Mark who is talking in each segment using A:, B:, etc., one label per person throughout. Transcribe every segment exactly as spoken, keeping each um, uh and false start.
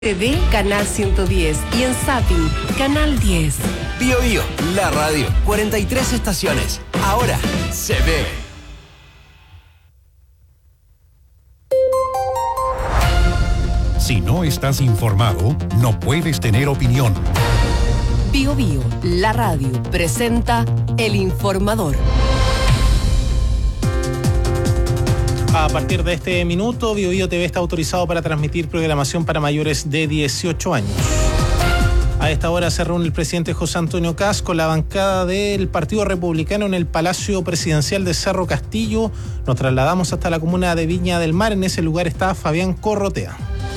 A: T V, Canal ciento diez y en Zapping, Canal diez.
B: Bio Bio, la radio, cuarenta y tres estaciones. Ahora se ve.
C: Si no estás informado, no puedes tener opinión.
A: Bio Bio, la radio, presenta El Informador.
D: A partir de este minuto, Bio Bio T V está autorizado para transmitir programación para mayores de dieciocho años. A esta hora se reúne el presidente José Antonio Kast con la bancada del Partido Republicano en el Palacio Presidencial de Cerro Castillo. Nos trasladamos hasta la comuna de Viña del Mar. En ese lugar está Fabián Corrotea.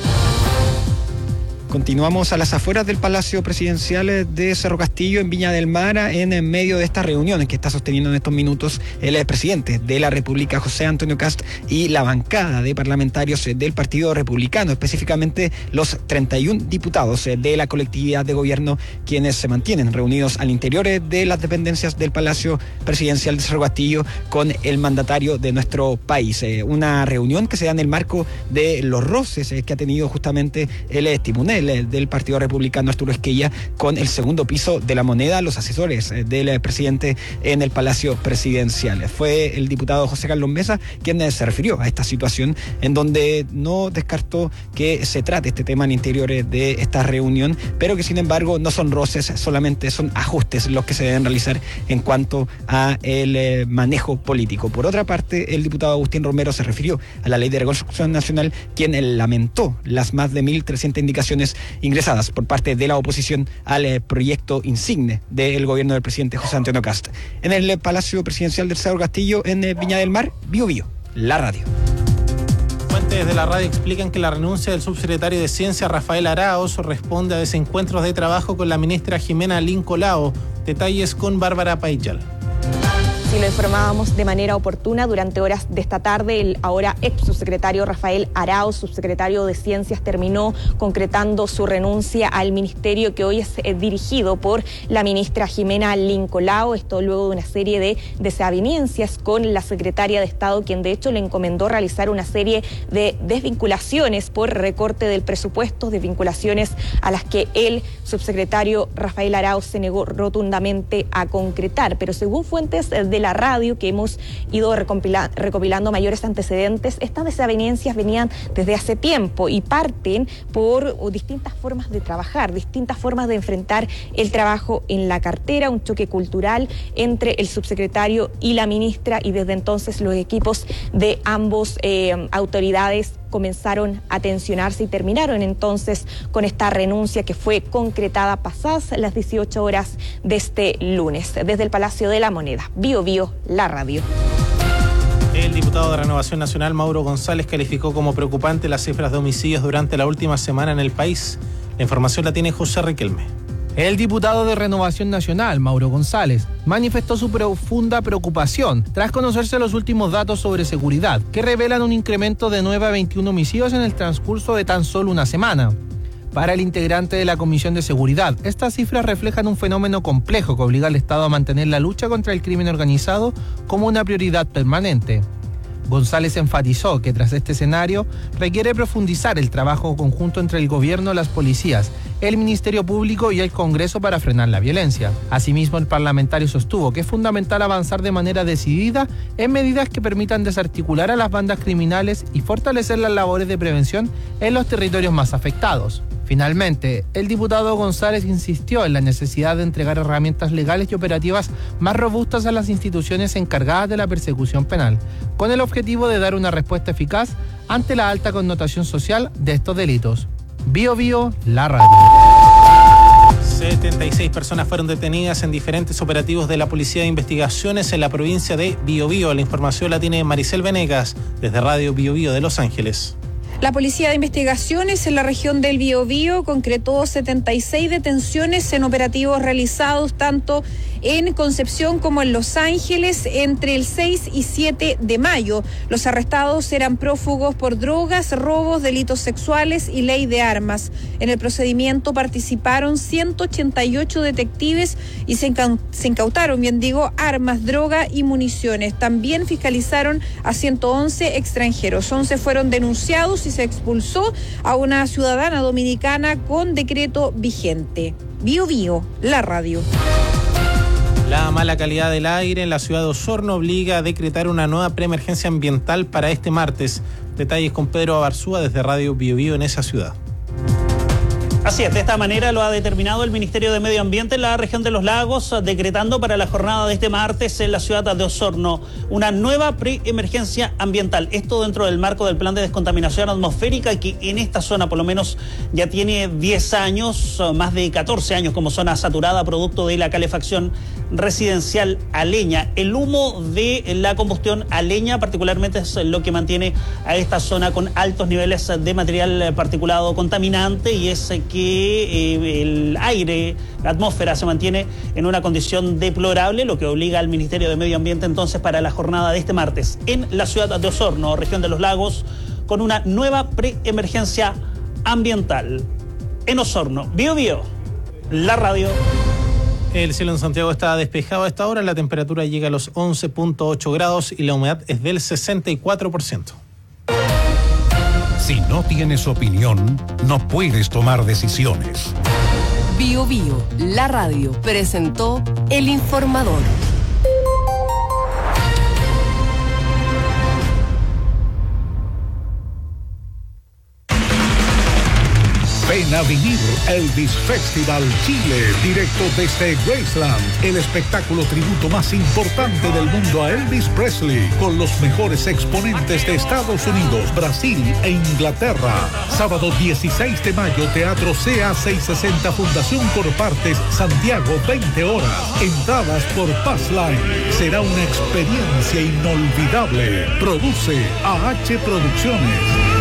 E: Continuamos a las afueras del Palacio Presidencial de Cerro Castillo, en Viña del Mar, en medio de estas reuniones que está sosteniendo en estos minutos el presidente de la República, José Antonio Kast, y la bancada de parlamentarios del Partido Republicano, específicamente los treinta y uno diputados de la colectividad de gobierno, quienes se mantienen reunidos al interior de las dependencias del Palacio Presidencial de Cerro Castillo con el mandatario de nuestro país. Una reunión que se da en el marco de los roces que ha tenido justamente el timonel del Partido Republicano, Arturo Esquella, con el segundo piso de la moneda, los asesores del presidente en el Palacio Presidencial. Fue el diputado José Carlos Mesa quien se refirió a esta situación, en donde no descartó que se trate este tema al interior de esta reunión, pero que sin embargo no son roces, solamente son ajustes los que se deben realizar en cuanto a el manejo político. Por otra parte, el diputado Agustín Romero se refirió a la Ley de Reconstrucción Nacional, quien lamentó las más de mil trescientas indicaciones ingresadas por parte de la oposición al eh, proyecto insigne del gobierno del presidente José Antonio Kast. En el eh, Palacio Presidencial del Cerro Castillo, en eh, Viña del Mar, Bio Bio, la radio.
D: Fuentes de la radio explican que la renuncia del subsecretario de Ciencia, Rafael Arauz, responde a desencuentros de trabajo con la ministra Jimena Lincolao. Detalles con Bárbara Payal.
F: Y lo informábamos de manera oportuna durante horas de esta tarde. El ahora ex subsecretario Rafael Arauz, subsecretario de Ciencias, terminó concretando su renuncia al ministerio que hoy es eh, dirigido por la ministra Jimena Lincolao. Esto luego de una serie de desavenencias con la secretaria de Estado, quien de hecho le encomendó realizar una serie de desvinculaciones por recorte del presupuesto, desvinculaciones a las que el subsecretario Rafael Arauz se negó rotundamente a concretar. Pero según fuentes de la radio que hemos ido recopila, recopilando mayores antecedentes, estas desavenencias venían desde hace tiempo y parten por distintas formas de trabajar, distintas formas de enfrentar el trabajo en la cartera, un choque cultural entre el subsecretario y la ministra, y desde entonces los equipos de ambos eh, autoridades comenzaron a tensionarse y terminaron entonces con esta renuncia que fue concretada pasadas las dieciocho horas de este lunes. Desde el Palacio de la Moneda, Bio Bio, la radio.
D: El diputado de Renovación Nacional, Mauro González, calificó como preocupante las cifras de homicidios durante la última semana en el país. La información la tiene José Riquelme.
G: El diputado de Renovación Nacional, Mauro González, manifestó su profunda preocupación tras conocerse los últimos datos sobre seguridad, que revelan un incremento de nueve a veintiuno homicidios en el transcurso de tan solo una semana. Para el integrante de la Comisión de Seguridad, estas cifras reflejan un fenómeno complejo que obliga al Estado a mantener la lucha contra el crimen organizado como una prioridad permanente. González enfatizó que tras este escenario requiere profundizar el trabajo conjunto entre el gobierno, las policías, el Ministerio Público y el Congreso para frenar la violencia. Asimismo, el parlamentario sostuvo que es fundamental avanzar de manera decidida en medidas que permitan desarticular a las bandas criminales y fortalecer las labores de prevención en los territorios más afectados. Finalmente, el diputado González insistió en la necesidad de entregar herramientas legales y operativas más robustas a las instituciones encargadas de la persecución penal, con el objetivo de dar una respuesta eficaz ante la alta connotación social de estos delitos. Bio Bio, la radio.
D: setenta y seis personas fueron detenidas en diferentes operativos de la Policía de Investigaciones en la provincia de Biobío. La información la tiene Maricel Venegas desde Radio Biobío de Los Ángeles.
H: La Policía de Investigaciones en la región del Biobío concretó setenta y seis detenciones en operativos realizados tanto en Concepción como en Los Ángeles entre el seis y siete de mayo. Los arrestados eran prófugos por drogas, robos, delitos sexuales y ley de armas. En el procedimiento participaron ciento ochenta y ocho detectives y se, incau- se incautaron, bien digo, armas, droga y municiones. También fiscalizaron a ciento once extranjeros. once fueron denunciados y se expulsó a una ciudadana dominicana con decreto vigente. Bio Bio, la radio.
D: La mala calidad del aire en la ciudad de Osorno obliga a decretar una nueva preemergencia ambiental para este martes. Detalles con Pedro Abarzúa desde Radio Bio Bio en esa ciudad.
I: Así es, de esta manera lo ha determinado el Ministerio de Medio Ambiente en la región de los lagos, decretando para la jornada de este martes en la ciudad de Osorno una nueva preemergencia ambiental. Esto dentro del marco del plan de descontaminación atmosférica que en esta zona por lo menos ya tiene diez años, más de catorce años como zona saturada producto de la calefacción residencial a leña. El humo de la combustión a leña particularmente es lo que mantiene a esta zona con altos niveles de material particulado contaminante y es que eh, el aire, la atmósfera se mantiene en una condición deplorable, lo que obliga al Ministerio de Medio Ambiente entonces para la jornada de este martes en la ciudad de Osorno, región de los lagos, con una nueva preemergencia ambiental. En Osorno, Bio Bio, la radio.
D: El cielo en Santiago está despejado a esta hora, la temperatura llega a los once punto ocho grados y la humedad es del sesenta y cuatro por ciento.
C: Si no tienes opinión, no puedes tomar decisiones.
A: Bio Bio, la radio, presentó El Informador.
C: Ven a vivir Elvis Festival Chile, directo desde Graceland, el espectáculo tributo más importante del mundo a Elvis Presley, con los mejores exponentes de Estados Unidos, Brasil e Inglaterra. Sábado dieciséis de mayo, Teatro C A seiscientos sesenta, Fundación por Partes, Santiago, veinte horas. Entradas por Passline. Será una experiencia inolvidable. Produce A H Producciones.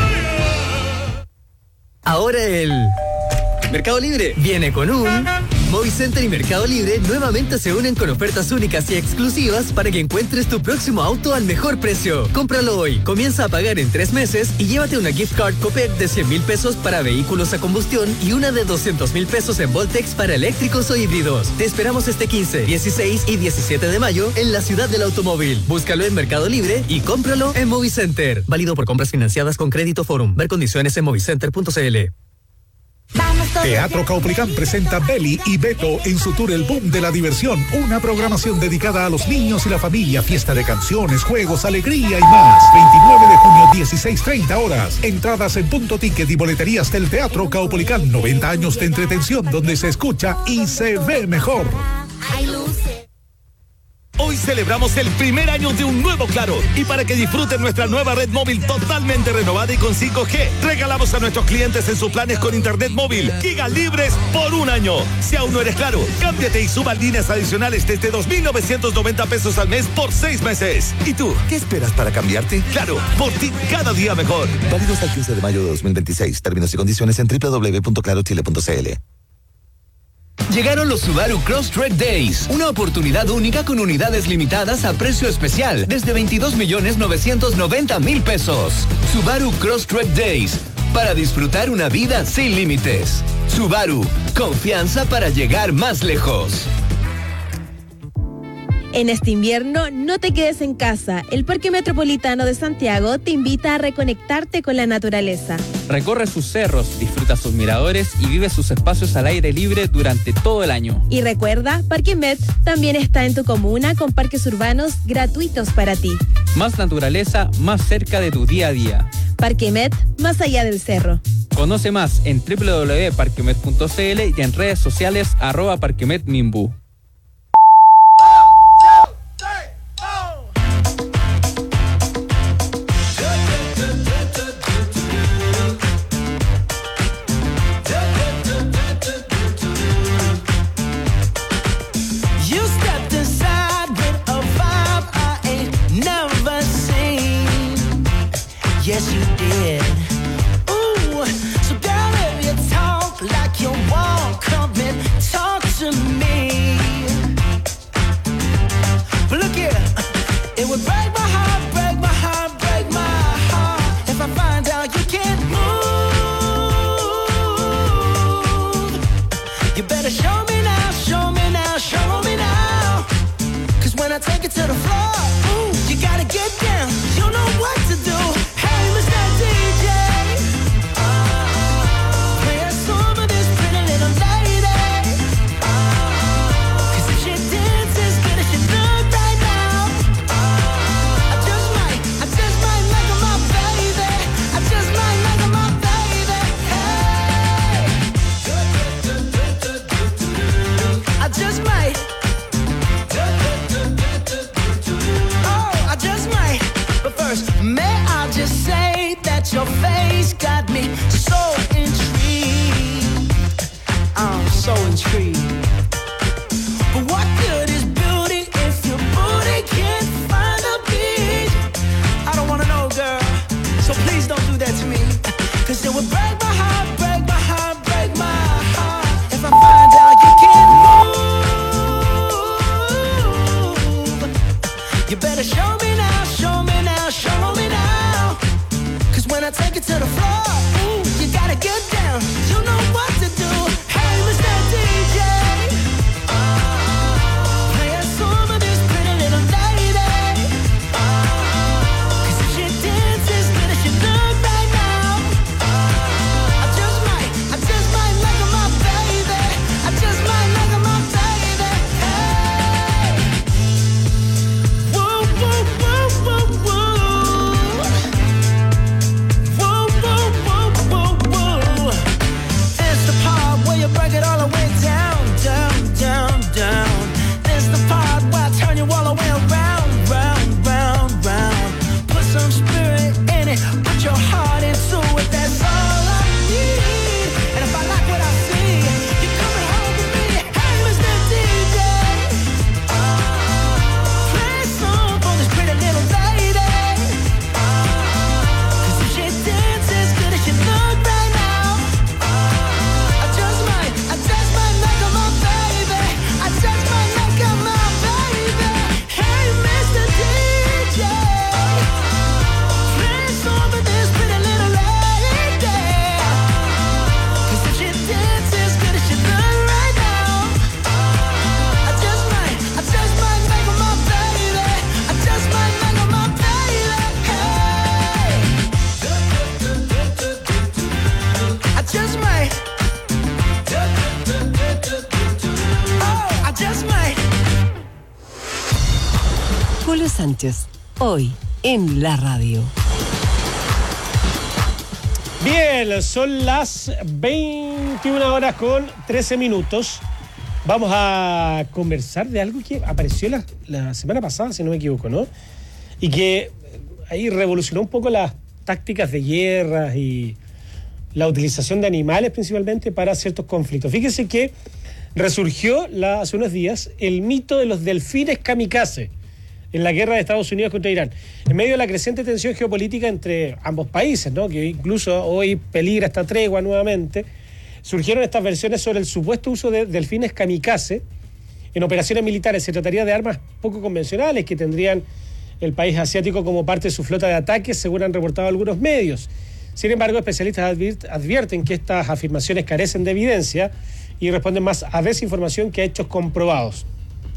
J: Ahora el Mercado Libre viene con un... Movicenter y Mercado Libre nuevamente se unen con ofertas únicas y exclusivas para que encuentres tu próximo auto al mejor precio. Cómpralo hoy, comienza a pagar en tres meses y llévate una gift card Copec de cien mil pesos para vehículos a combustión y una de doscientos mil pesos en Voltex para eléctricos o híbridos. Te esperamos este quince, dieciséis y diecisiete de mayo en la ciudad del automóvil. Búscalo en Mercado Libre y cómpralo en Movicenter. Válido por compras financiadas con Crédito Forum. Ver condiciones en movicenter punto c l.
C: Teatro Caupolicán presenta Beli y Beto en su tour El Boom de la Diversión, una programación dedicada a los niños y la familia, fiesta de canciones, juegos, alegría y más. veintinueve de junio, dieciséis treinta horas. Entradas en Punto Ticket y boleterías del Teatro Caupolicán. noventa años de entretención donde se escucha y se ve mejor.
K: Hoy celebramos el primer año de un nuevo Claro y para que disfruten nuestra nueva red móvil totalmente renovada y con cinco G, regalamos a nuestros clientes en sus planes con internet móvil gigas libres por un año. Si aún no eres Claro, cámbiate y suba líneas adicionales desde dos mil novecientos noventa pesos al mes por seis meses. ¿Y tú, qué esperas para cambiarte? Claro, por ti cada día mejor.
L: Válido hasta el quince de mayo de dos mil veintiséis. Términos y condiciones en doble u doble u doble u punto claro chile punto c l.
B: Llegaron los Subaru Crosstrek Days, una oportunidad única con unidades limitadas a precio especial desde veintidós millones novecientos noventa mil pesos. Subaru Crosstrek Days, para disfrutar una vida sin límites. Subaru, confianza para llegar más lejos.
M: En este invierno, no te quedes en casa. El Parque Metropolitano de Santiago te invita a reconectarte con la naturaleza.
N: Recorre sus cerros, disfruta sus miradores y vive sus espacios al aire libre durante todo el año.
M: Y recuerda, Parque Met también está en tu comuna con parques urbanos gratuitos para ti.
N: Más naturaleza, más cerca de tu día a día.
M: Parque Met, más allá del cerro.
N: Conoce más en doble u doble u doble u punto parquemet punto c l y en redes sociales arroba parquemetmimbu.
O: Yes, you did. Ooh, so girl, if you talk like you won't come and talk to me.
A: Sánchez, hoy en la radio.
P: Bien, son las veintiuna horas con trece minutos. Vamos a conversar de algo que apareció la, la semana pasada, si no me equivoco, ¿no? Y que ahí revolucionó un poco las tácticas de guerra y la utilización de animales principalmente para ciertos conflictos. Fíjese que resurgió la, hace unos días el mito de los delfines kamikaze en la guerra de Estados Unidos contra Irán, en medio de la creciente tensión geopolítica entre ambos países, ¿no? Que incluso hoy peligra esta tregua nuevamente. Surgieron estas versiones sobre el supuesto uso de delfines kamikaze en operaciones militares. Se trataría de armas poco convencionales que tendrían el país asiático como parte de su flota de ataques, según han reportado algunos medios. Sin embargo, especialistas advirt- advierten que estas afirmaciones carecen de evidencia y responden más a desinformación que a hechos comprobados.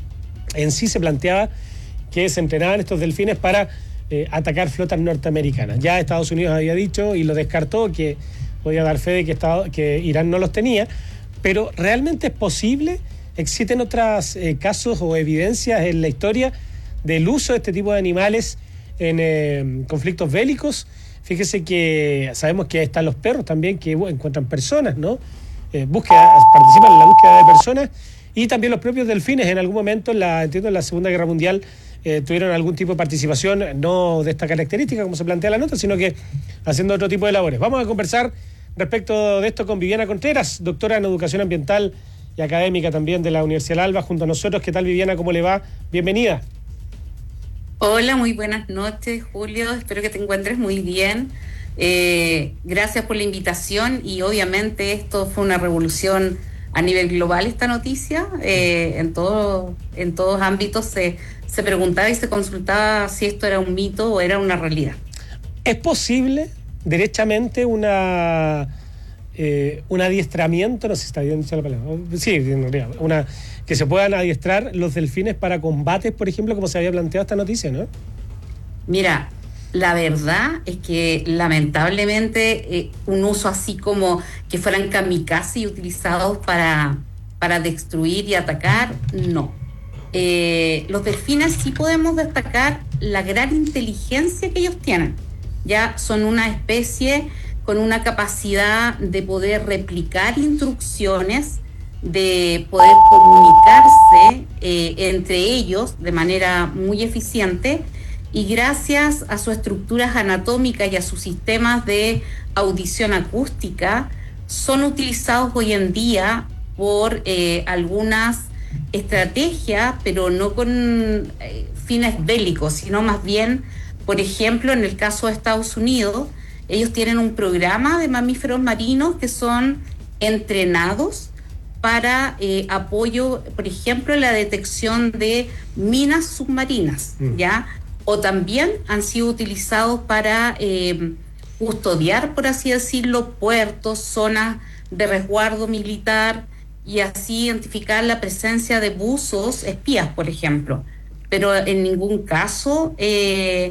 P: En sí se planteaba que se entrenaban estos delfines para eh, atacar flotas norteamericanas. Ya Estados Unidos había dicho y lo descartó, que podía dar fe de que, Estado, que Irán no los tenía, pero ¿realmente es posible? ¿Existen otros eh, casos o evidencias en la historia del uso de este tipo de animales en eh, conflictos bélicos? Fíjese que sabemos que están los perros también que uh, encuentran personas, ¿no? Eh, búsqueda, participan en la búsqueda de personas, y también los propios delfines en algún momento, en la, entiendo, en la Segunda Guerra Mundial, eh, tuvieron algún tipo de participación, no de esta característica como se plantea la nota, sino que haciendo otro tipo de labores. Vamos a conversar respecto de esto con Viviana Contreras, doctora en Educación Ambiental y académica también de la Universidad del Alba, junto a nosotros. ¿Qué tal, Viviana? ¿Cómo le va? Bienvenida.
Q: Hola, muy buenas noches, Julio. Espero que te encuentres muy bien. Eh, gracias por la invitación, y obviamente esto fue una revolución a nivel global, esta noticia. Eh, en todo, en todos ámbitos se, se preguntaba y se consultaba si esto era un mito o era una realidad.
P: ¿Es posible derechamente una eh, un adiestramiento, no sé si está bien dicha la palabra, sí, en realidad, una, que se puedan adiestrar los delfines para combates, por ejemplo, como se había planteado esta noticia, ¿no?
Q: Mira, la verdad es que lamentablemente eh, un uso así como que fueran kamikaze y utilizados para, para destruir y atacar, no. Eh, los delfines sí podemos destacar la gran inteligencia que ellos tienen. Ya son una especie con una capacidad de poder replicar instrucciones, de poder comunicarse eh, entre ellos de manera muy eficiente, y gracias a sus estructuras anatómicas y a sus sistemas de audición acústica, son utilizados hoy en día por eh, algunas estrategias, pero no con eh, fines bélicos, sino más bien, por ejemplo, en el caso de Estados Unidos, ellos tienen un programa de mamíferos marinos que son entrenados para eh, apoyo, por ejemplo, en la detección de minas submarinas, mm. ¿ya? O también han sido utilizados para eh, custodiar, por así decirlo, puertos, zonas de resguardo militar, y así identificar la presencia de buzos espías, por ejemplo. Pero en ningún caso eh,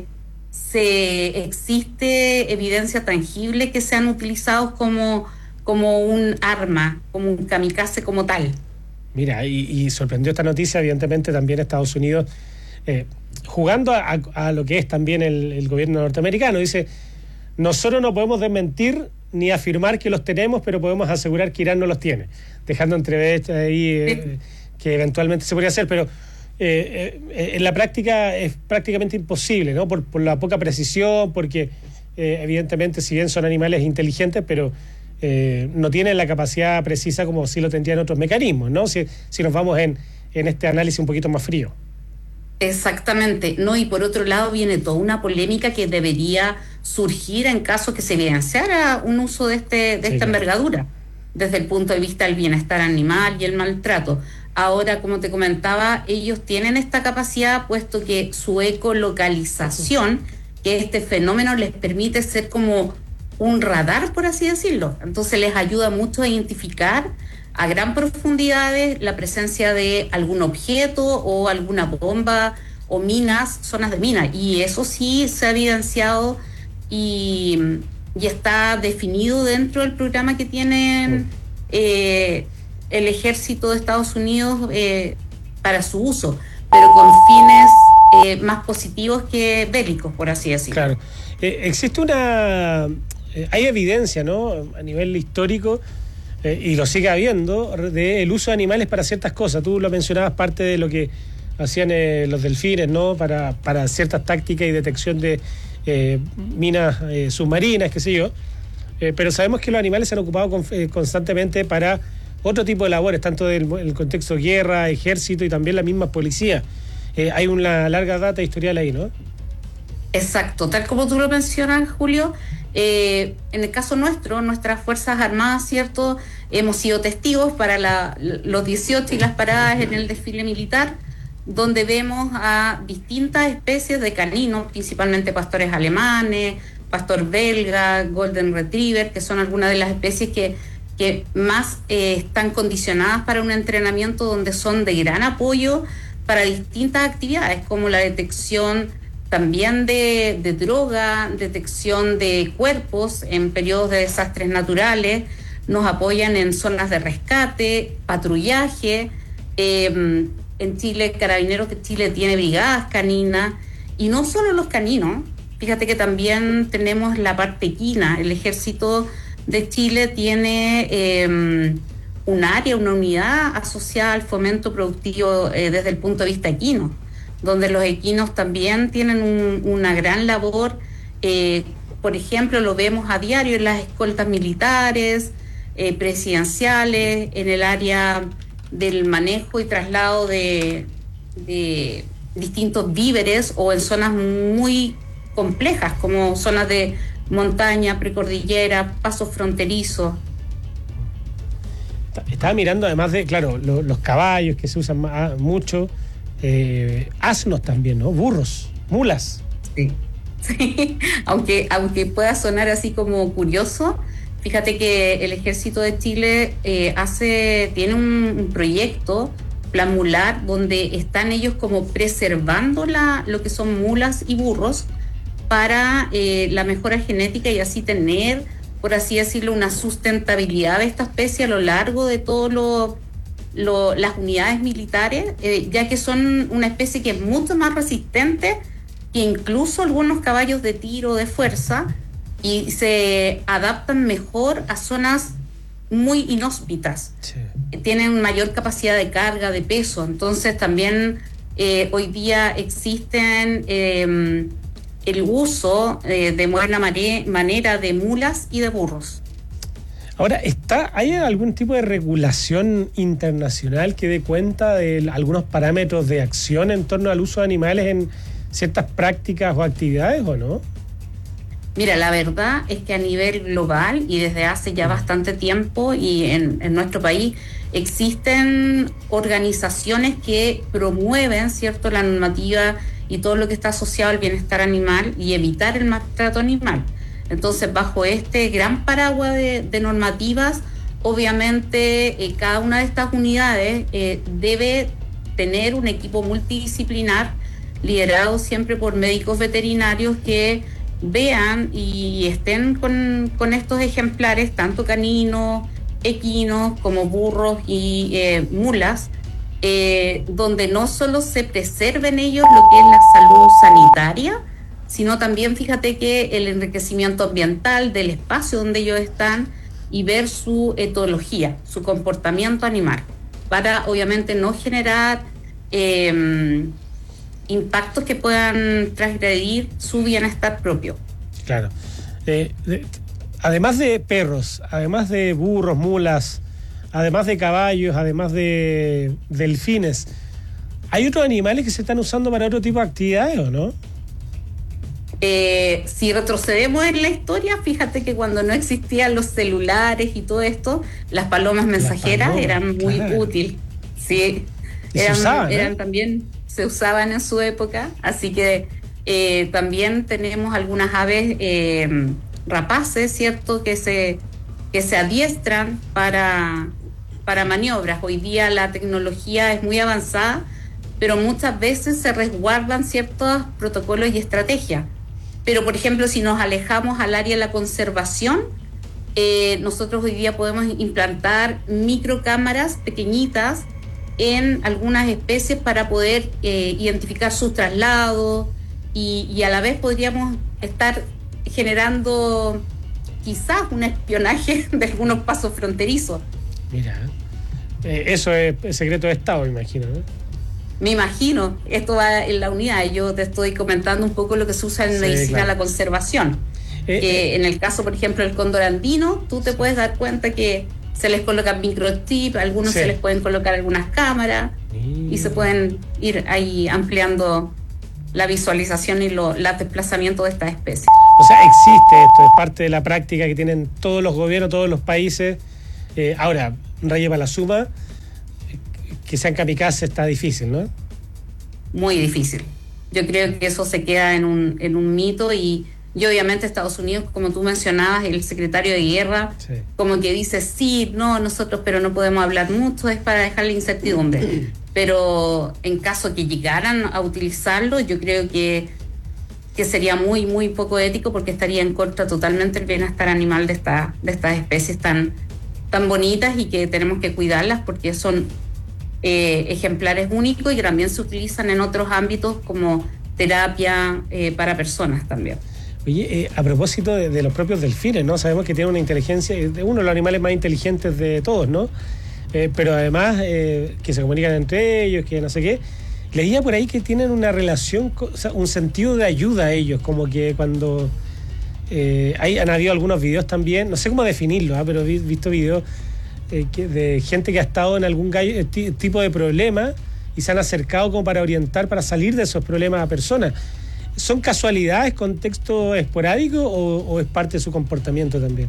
Q: se existe evidencia tangible que sean utilizados como, como un arma, como un kamikaze como tal.
P: Mira, y, y sorprendió esta noticia, evidentemente, también Estados Unidos, eh, jugando a, a, a lo que es también el, el gobierno norteamericano. Dice, nosotros no podemos desmentir ni afirmar que los tenemos, pero podemos asegurar que Irán no los tiene, dejando entrever ahí eh, que eventualmente se podría hacer, pero eh, eh, en la práctica es prácticamente imposible, ¿no? Por, por la poca precisión, porque eh, evidentemente, si bien son animales inteligentes, pero eh, no tienen la capacidad precisa como sí lo tendrían otros mecanismos, ¿no? Si, si nos vamos en, en este análisis un poquito más frío.
Q: Exactamente, no, y por otro lado viene toda una polémica que debería surgir en caso que se evidenciara un uso de este de sí, esta claro. envergadura, desde el punto de vista del bienestar animal y el maltrato. Ahora, como te comentaba, ellos tienen esta capacidad, puesto que su ecolocalización, que este fenómeno les permite ser como un radar, por así decirlo. Entonces les ayuda mucho a identificar a gran profundidades la presencia de algún objeto o alguna bomba o minas, zonas de minas, y eso sí se ha evidenciado y, y está definido dentro del programa que tienen eh, el ejército de Estados Unidos eh, para su uso, pero con fines eh, más positivos que bélicos, por así decirlo.
P: Claro. Eh, existe una... Eh, hay evidencia, ¿no?, a nivel histórico, eh, y lo sigue habiendo, del uso de animales para ciertas cosas. Tú lo mencionabas, parte de lo que hacían eh, los delfines, ¿no?, para, para ciertas tácticas y detección de eh, minas eh, submarinas, qué sé yo. Eh, pero sabemos que los animales se han ocupado con, eh, constantemente para otro tipo de labores, tanto en el contexto de guerra, ejército y también la misma policía. Eh, hay una larga data historial ahí, ¿no?
Q: Exacto, tal como tú lo mencionas, Julio, eh, en el caso nuestro, nuestras Fuerzas Armadas, ¿cierto?, hemos sido testigos para la, los dieciocho y las paradas en el desfile militar, donde vemos a distintas especies de caninos, principalmente pastores alemanes, pastor belga, golden retriever, que son algunas de las especies que, que más eh, están condicionadas para un entrenamiento, donde son de gran apoyo para distintas actividades, como la detección también de, de droga, detección de cuerpos en periodos de desastres naturales, nos apoyan en zonas de rescate, patrullaje. Eh, en Chile, Carabineros de Chile tiene brigadas caninas, y no solo los caninos, fíjate que también tenemos la parte equina. El Ejército de Chile tiene eh, un área, una unidad asociada al fomento productivo eh, desde el punto de vista equino, donde los equinos también tienen un, una gran labor. Eh, por ejemplo, lo vemos a diario en las escoltas militares, eh, presidenciales, en el área del manejo y traslado de, de distintos víveres, o en zonas muy complejas, como zonas de montaña, precordillera, pasos fronterizos.
P: Estaba mirando, además de, claro, lo, los caballos que se usan más, mucho, eh, asnos también, ¿no? Burros, mulas.
Q: Sí. Sí. Aunque, aunque pueda sonar así como curioso, fíjate que el Ejército de Chile eh, hace, tiene un, un proyecto, Plan Mular, donde están ellos como preservando la, lo que son mulas y burros para eh, la mejora genética, y así tener, por así decirlo, una sustentabilidad de esta especie a lo largo de todas lo, lo, las unidades militares, eh, ya que son una especie que es mucho más resistente que incluso algunos caballos de tiro de fuerza, y se adaptan mejor a zonas muy inhóspitas. Sí. Tienen mayor capacidad de carga, de peso. Entonces también eh, hoy día existen eh, el uso eh, de buena manera de mulas y de burros.
P: Ahora, ¿está, ¿hay algún tipo de regulación internacional que dé cuenta de algunos parámetros de acción en torno al uso de animales en ciertas prácticas o actividades, o no?
Q: Mira, la verdad es que a nivel global, y desde hace ya bastante tiempo, y en, en nuestro país, existen organizaciones que promueven, ¿cierto?, la normativa y todo lo que está asociado al bienestar animal y evitar el maltrato animal. Entonces, bajo este gran paraguas de, de normativas, obviamente eh, cada una de estas unidades eh, debe tener un equipo multidisciplinar liderado siempre por médicos veterinarios que vean y estén con, con estos ejemplares, tanto caninos, equinos, como burros y eh, mulas, eh, donde no solo se preserven ellos lo que es la salud sanitaria, sino también, fíjate, que el enriquecimiento ambiental del espacio donde ellos están, y ver su etología, su comportamiento animal, para obviamente no generar eh, impactos que puedan transgredir su bienestar propio.
P: Claro. Eh, de, además de perros, además de burros, mulas, además de caballos, además de delfines, ¿hay otros animales que se están usando para otro tipo de actividades, o no?
Q: Eh, si retrocedemos en la historia, fíjate que cuando no existían los celulares y todo esto, las palomas mensajeras las palomas, eran muy claro. útiles. Sí, eran, se usaban, eran ¿eh? también se usaban en su época, así que eh, también tenemos algunas aves eh, rapaces, ¿cierto?, que se que se adiestran para, para maniobras. Hoy día la tecnología es muy avanzada, pero muchas veces se resguardan ciertos protocolos y estrategias. Pero, por ejemplo, si nos alejamos al área de la conservación, eh, nosotros hoy día podemos implantar microcámaras pequeñitas en algunas especies para poder eh, identificar sus traslados y, y a la vez podríamos estar generando quizás un espionaje de algunos pasos fronterizos.
P: Mira, eh, eso es secreto de Estado, me imagino, ¿no?
Q: Me imagino, esto va en la unidad, yo te estoy comentando un poco lo que se usa en
P: Sí,
Q: medicina
P: claro.
Q: de la conservación.
P: Eh,
Q: que
P: eh.
Q: en el caso, por ejemplo, del cóndor andino, tú te puedes dar cuenta que se les colocan microchips, a algunos
P: Sí.
Q: se les pueden colocar algunas cámaras y se pueden ir ahí ampliando la visualización y los desplazamientos de estas especies.
P: O sea, existe esto, es parte de la práctica que tienen todos los gobiernos, todos los países. Eh, ahora, raye para la suma, que sean kamikazes está difícil, ¿no?
Q: Muy difícil. Yo creo que eso se queda en un, en un mito y, y obviamente Estados Unidos, como tú mencionabas, el secretario de guerra,
P: Sí.
Q: como que dice, sí, no, nosotros, pero no podemos hablar mucho, es para dejar la incertidumbre. Pero en caso que llegaran a utilizarlo, yo creo que, que sería muy, muy poco ético porque estaría en contra totalmente el bienestar animal de, esta, de estas especies tan, tan bonitas y que tenemos que cuidarlas porque son eh, ejemplares únicos y que también se utilizan en otros ámbitos como terapia eh, para personas también.
P: Oye, eh, a propósito de, de los propios delfines, ¿no? Sabemos que tienen una inteligencia, es uno de los animales más inteligentes de todos, ¿no? Eh, pero además eh, que se comunican entre ellos, que no sé qué. Leía por ahí que tienen una relación, o sea, un sentido de ayuda a ellos, como que cuando eh, hay, han habido algunos videos también, no sé cómo definirlo, ¿eh? Pero he visto videos eh, que, de gente que ha estado en algún gallo, t- tipo de problema y se han acercado como para orientar, para salir de esos problemas a personas. ¿Son casualidades, contexto esporádico o, o es parte de su comportamiento también?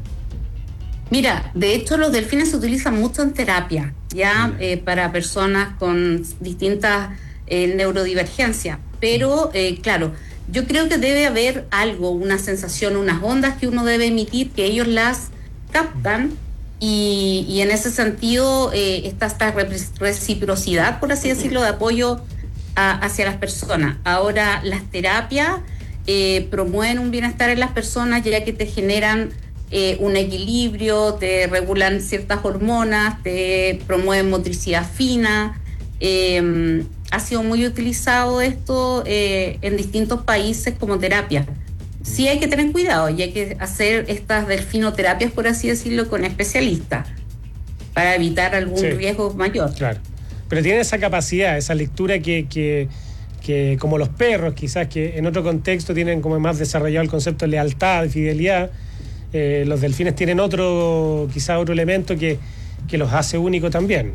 Q: Mira, de hecho los delfines se utilizan mucho en terapia, ya eh, para personas con distintas eh, neurodivergencias, pero eh, claro, yo creo que debe haber algo, una sensación, unas ondas que uno debe emitir, que ellos las captan y, y en ese sentido eh, está esta reciprocidad, por así decirlo, de apoyo a, hacia las personas. Ahora, las terapias eh, promueven un bienestar en las personas ya que te generan Eh, un equilibrio, te regulan ciertas hormonas, te promueven motricidad fina. Eh, ha sido muy utilizado esto eh, en distintos países como terapia. Sí hay que tener cuidado y hay que hacer estas delfinoterapias, por así decirlo, con especialistas para evitar algún
P: Sí.
Q: riesgo mayor.
P: Claro. Pero tienen esa capacidad, esa lectura que, que, que como los perros, quizás que en otro contexto tienen como más desarrollado el concepto de lealtad, de fidelidad. Eh, los delfines tienen otro, quizá otro elemento que, que los hace únicos también.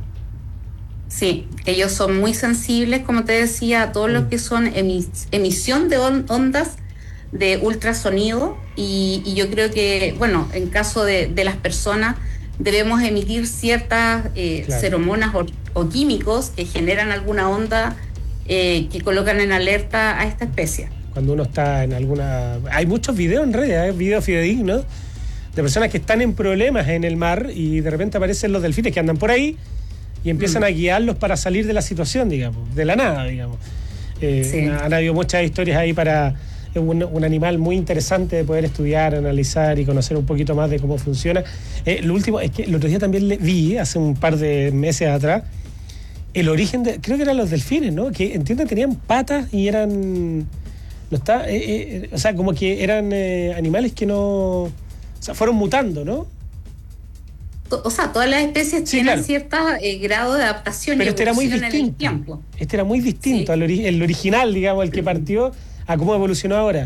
Q: Sí, ellos son muy sensibles, como te decía, a todo lo que son emis- emisión de on- ondas de ultrasonido y, y yo creo que, bueno, en caso de, de las personas debemos emitir ciertas eh,
P: Claro.
Q: feromonas o, o químicos que generan alguna onda eh, que colocan en alerta a esta especie.
P: Cuando uno está en alguna... Hay muchos videos en redes, ¿eh? Videos fidedignos de personas que están en problemas en el mar y de repente aparecen los delfines que andan por ahí y empiezan
Q: Mm.
P: a guiarlos para salir de la situación, digamos, de la nada, digamos. Eh,
Q: Sí.
P: Han habido muchas historias ahí para... Es un, un animal muy interesante de poder estudiar, analizar y conocer un poquito más de cómo funciona. Eh, lo último es que el otro día también le vi, hace un par de meses atrás, el origen de... Creo que eran los delfines, ¿no? Que entiendo que tenían patas y eran... No está, eh, eh, o sea, como que eran eh, animales que no... O sea, fueron mutando, ¿no?
Q: To- O sea, todas las especies
P: Sí,
Q: tienen
P: claro.
Q: cierto eh, grado de adaptación
P: Pero
Q: y
P: este era muy
Q: evolución en el
P: distinto.
Q: tiempo.
P: Este era muy distinto al ori- el original, digamos, el que partió, a cómo evolucionó ahora.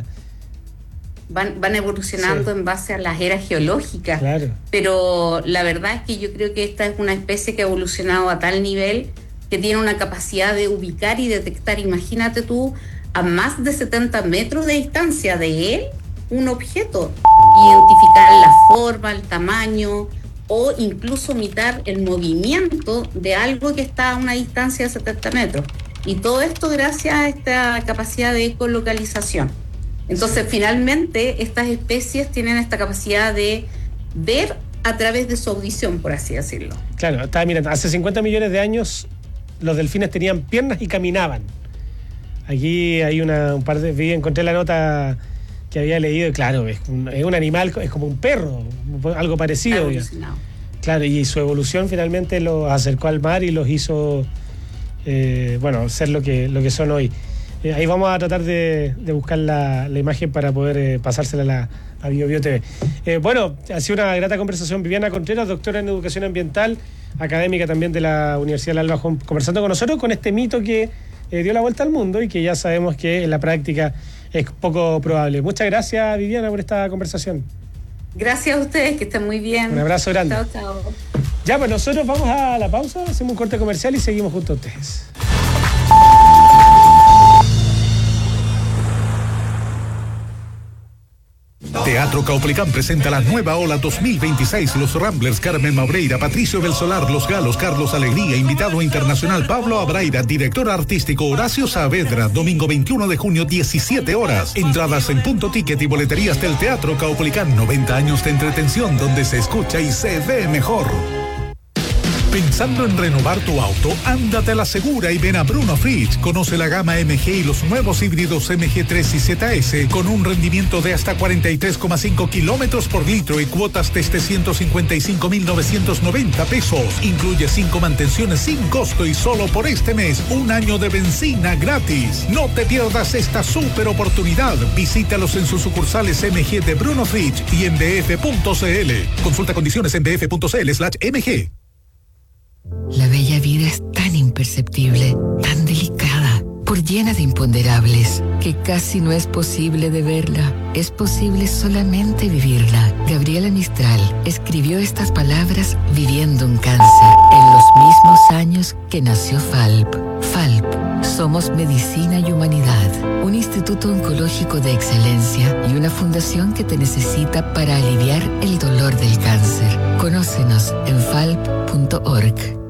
Q: Van, van evolucionando
P: Sí.
Q: en base a las eras geológicas.
P: Claro.
Q: Pero la verdad es que yo creo que esta es una especie que ha evolucionado a tal nivel que tiene una capacidad de ubicar y detectar, imagínate tú, a más de setenta metros de distancia de él, un objeto. Identificar la forma, el tamaño o incluso imitar el movimiento de algo que está a una distancia de setenta metros. Y todo esto gracias a esta capacidad de ecolocalización. Entonces, finalmente, estas especies tienen esta capacidad de ver a través de su audición, por así decirlo.
P: Claro, estaba mirando, hace cincuenta millones de años los delfines tenían piernas y caminaban. Aquí hay una, un par de... Vi, encontré la nota que había leído y claro, es un, es un animal, es como un perro, algo parecido. digamos. Claro, y su evolución finalmente los acercó al mar y los hizo eh, bueno, ser lo que, lo que son hoy. Eh, ahí vamos a tratar de, de buscar la, la imagen para poder eh, pasársela a, la, a Bio Bio T V. Eh, bueno, ha sido una grata conversación. Viviana Contreras, doctora en Educación Ambiental, académica también de la Universidad del Alba, conversando con nosotros con este mito que eh, dio la vuelta al mundo y que ya sabemos que en la práctica es poco probable. Muchas gracias, Viviana, por esta conversación.
Q: Gracias a ustedes, que estén muy bien.
P: Un abrazo grande.
Q: Chao, chao.
P: Ya, pues nosotros vamos a la pausa, hacemos un corte comercial y seguimos junto a ustedes.
C: Teatro Caupolicán presenta la nueva ola dos mil veintiséis. Los Ramblers, Carmen Mabreira, Patricio Belsolar, Los Galos, Carlos Alegría, invitado internacional Pablo Abraira, director artístico Horacio Saavedra, domingo veintiuno de junio, diecisiete horas. Entradas en Punto Ticket y boleterías del Teatro Caupolicán. noventa años de entretención donde se escucha y se ve mejor. Pensando en renovar tu auto, ándate a la segura y ven a Bruno Fritz. Conoce la gama M G y los nuevos híbridos M G tres y Z S con un rendimiento de hasta cuarenta y tres coma cinco kilómetros por litro y cuotas desde ciento cincuenta y cinco mil novecientos noventa pesos. Incluye cinco mantenciones sin costo y solo por este mes un año de benzina gratis. No te pierdas esta super oportunidad. Visítalos en sus sucursales M G de Bruno Fritz y en b f punto c l. Consulta condiciones en b f punto c l slash m g.
R: La bella vida es tan imperceptible, tan delicada, por llena de imponderables, que casi no es posible de verla. Es posible solamente vivirla. Gabriela Mistral escribió estas palabras viviendo un cáncer en los mismos años que nació Falp. Falp, somos medicina y humanidad, un instituto oncológico de excelencia y una fundación que te necesita para aliviar el dolor del cáncer. Conócenos en falp punto org.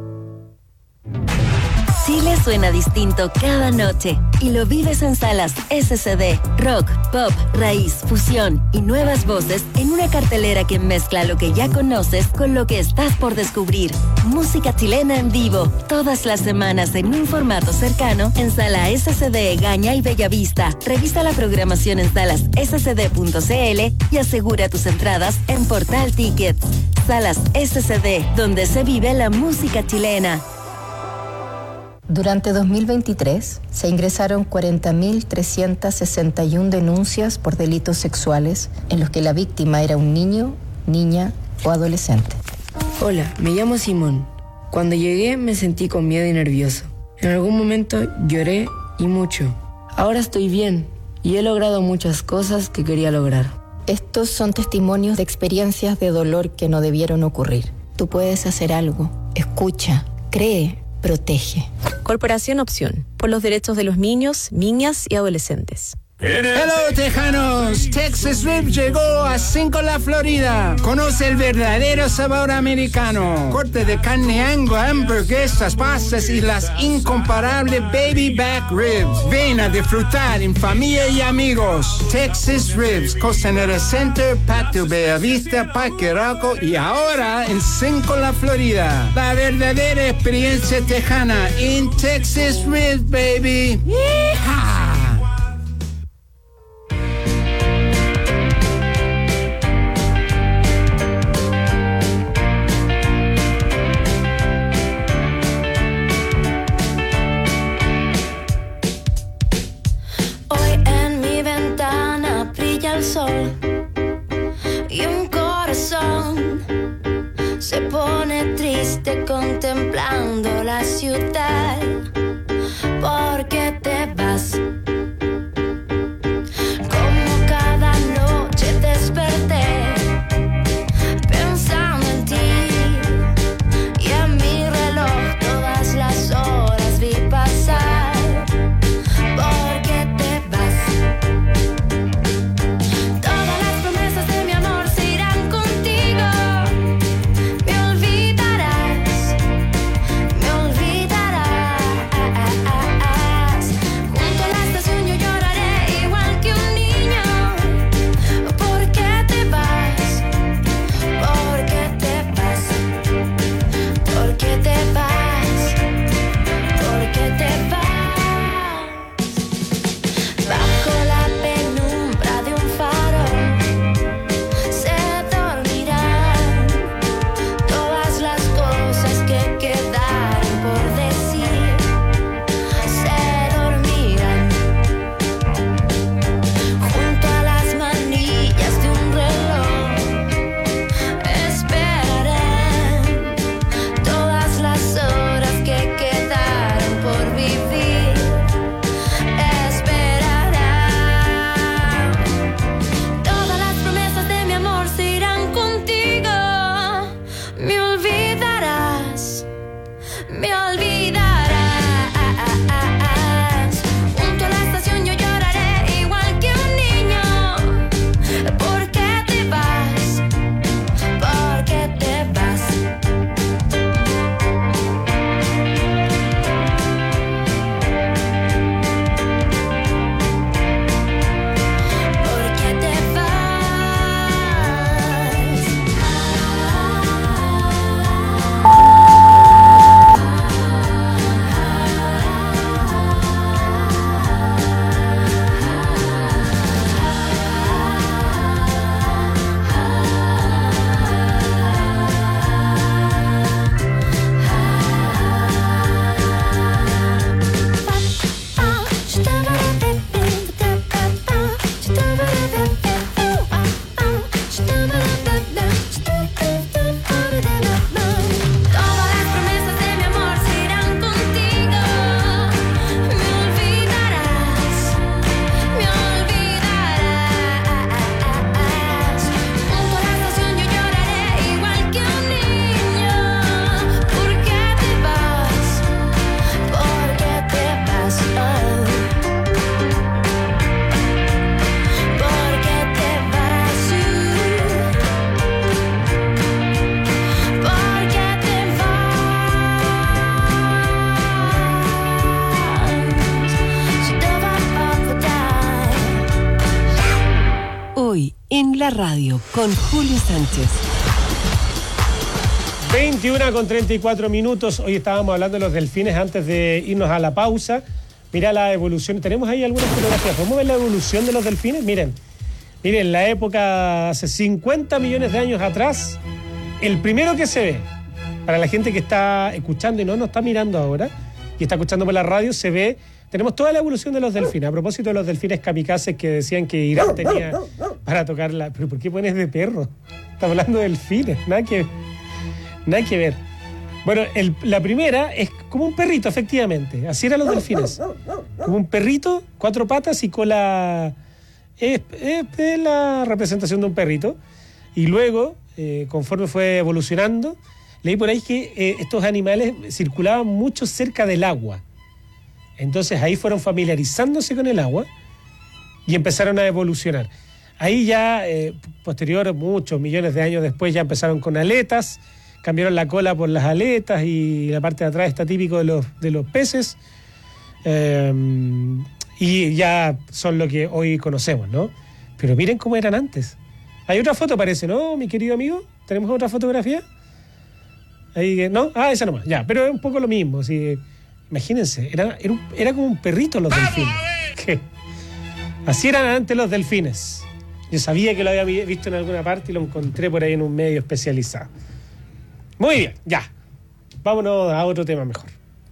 S: Chile suena distinto cada noche y lo vives en salas S C D, rock, pop, raíz, fusión y nuevas voces en una cartelera que mezcla lo que ya conoces con lo que estás por descubrir. Música chilena en vivo, todas las semanas en un formato cercano en Sala S C D, Gaña y Bellavista. Revisa la programación en salas s c d punto c l y asegura tus entradas en Portal Tickets. Salas S C D, donde se vive la música chilena.
T: Durante dos mil veintitrés se ingresaron cuarenta mil trescientas sesenta y una denuncias por delitos sexuales en los que la víctima era un niño, niña o adolescente.
U: Hola, me llamo Simón. Cuando llegué me sentí con miedo y nervioso. En algún momento lloré y mucho. Ahora estoy bien y he logrado muchas cosas que quería lograr.
T: Estos son testimonios de experiencias de dolor que no debieron ocurrir. Tú puedes hacer algo. Escucha, cree, protege.
V: Corporación Opción, por los derechos de los niños, niñas y adolescentes.
W: Hello, tejanos. Texas Rib llegó a Cinco La Florida. Conoce el verdadero sabor americano. Cortes de carne Angus, hamburguesas, pastas y las incomparables baby back ribs. Ven a disfrutar en familia y amigos. Texas Ribs, Costanera Center, Patio Bellavista, Parque Arauco y ahora en Cinco La Florida. La verdadera experiencia tejana en Texas Ribs, baby. ¡Yeehaw!
X: Sol y un corazón se pone triste contemplando la ciudad porque te vas. Como cada noche desperté pensando en ti y en mi reloj todas las horas vi pasar. me olvidarás. Junto a la estación yo lloraré igual que un niño. ¿Por qué te vas? ¿Por qué te vas?
A: En la radio, con Julio Sánchez.
P: veintiuna con treinta y cuatro minutos. Hoy estábamos hablando de los delfines antes de irnos a la pausa. Mira la evolución. Tenemos ahí algunas fotografías. ¿Podemos ver la evolución de los delfines? Miren, miren, la época hace cincuenta millones de años atrás, el primero que se ve, para la gente que está escuchando y no nos está mirando ahora, y está escuchando por la radio, se ve. Tenemos toda la evolución de los delfines. A propósito de los delfines kamikazes que decían que Irán tenía para tocar la... ¿Pero por qué pones de perro? Estamos hablando de delfines. Nada que, nada que ver. Bueno, el, la primera es como un perrito, efectivamente. Así eran los delfines. Como un perrito, cuatro patas y cola... Es, es, es la representación de un perrito. Y luego, eh, conforme fue evolucionando, leí por ahí que eh, estos animales circulaban mucho cerca del agua. Entonces ahí fueron familiarizándose con el agua y empezaron a evolucionar. Ahí ya, eh, posterior, muchos millones de años después, ya empezaron con aletas, cambiaron la cola por las aletas y la parte de atrás está típico de los, de los peces. Eh, y ya son lo que hoy conocemos, ¿no? Pero miren cómo eran antes. Hay otra foto, parece, ¿no, mi querido amigo? ¿Tenemos otra fotografía? Ahí, ¿no? Ah, esa nomás, ya. Pero es un poco lo mismo, así... Imagínense, era, era, un, era como un perrito los delfines. ¿Qué? Así eran antes los delfines. Yo sabía que lo había visto en alguna parte y lo encontré por ahí en un medio especializado. Muy bien, ya. Vámonos a otro tema mejor.